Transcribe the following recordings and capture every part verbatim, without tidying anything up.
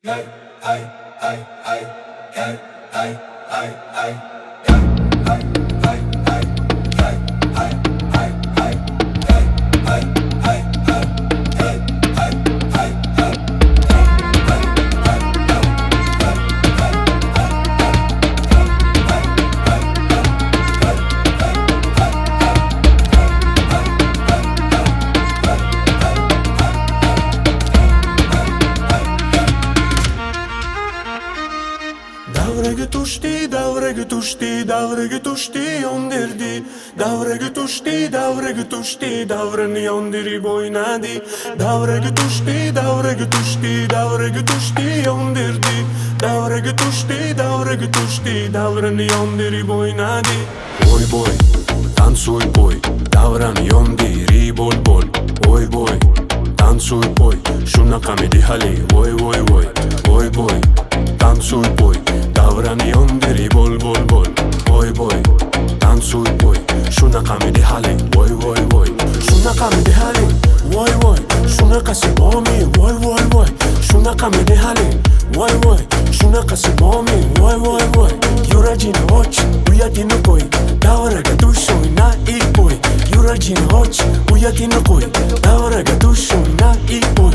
Davraga tushdi, davraga tushdi, davraga tushdi, yondirdi. Davraga tushdi, davraga tushdi, davrini yondirib o'ynadi. Davraga tushdi, davraga tushdi, davraga tushdi, yondirdi. Davraga tushdi, davraga tushdi, davrini yondirib o'ynadi. Voy boy, tansuy boy, davrani yondirib bol bol. Voy boy, tansuy boy, shunaqamidi hali. Voy voy voy, voy boy, tansuy boy, davrani yondirib bol bol bol. Voy boy, tansuy boy, shunaqamidi hali. Voy voy voy, shunaqamidi hali. Voy voy, shunaqasi bormi? Voy voy voy, shunaqamidi hali. Voy voy, shunaqasi bormi? Voy voy voy, yuragini och, uyatini qo'y. Davraga tush o'yna ilk boy. Yuragini och, uyatini qo'y. Davraga tush o'yna ilk boy.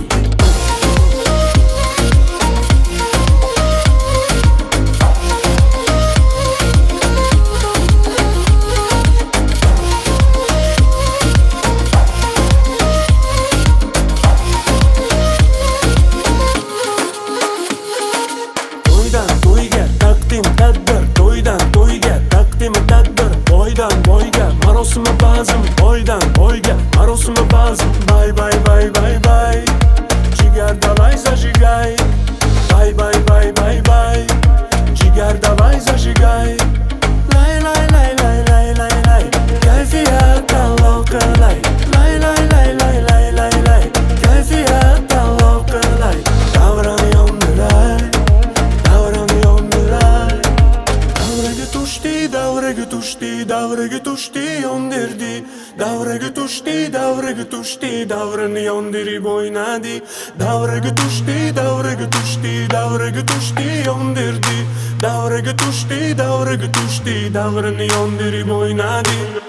Boydan boyga marosimi bazm, boydan boyga marosimi bazm. Bay bay bay bay bay, jigar davay zajigay. Bay bay bay bay bay, jigar davay zajigay. Lay lay lay lay lay lay lay, kayfiyat Alloh qilay. Lay lay lay lay lay lay lay, kayfiyat Alloh qilay. Davrani yondiray, davrani yondiray. Davraga tushdi, davraga tushdi, davraga tushdi, yondirdi. Davraga tushdi, davraga tushdi, davrini yondirib o'ynadi. Davraga tushdi, davraga tushdi, davraga tushdi, yondirdi. Davraga tushdi, davraga tushdi, davrini yondirib o'ynadi.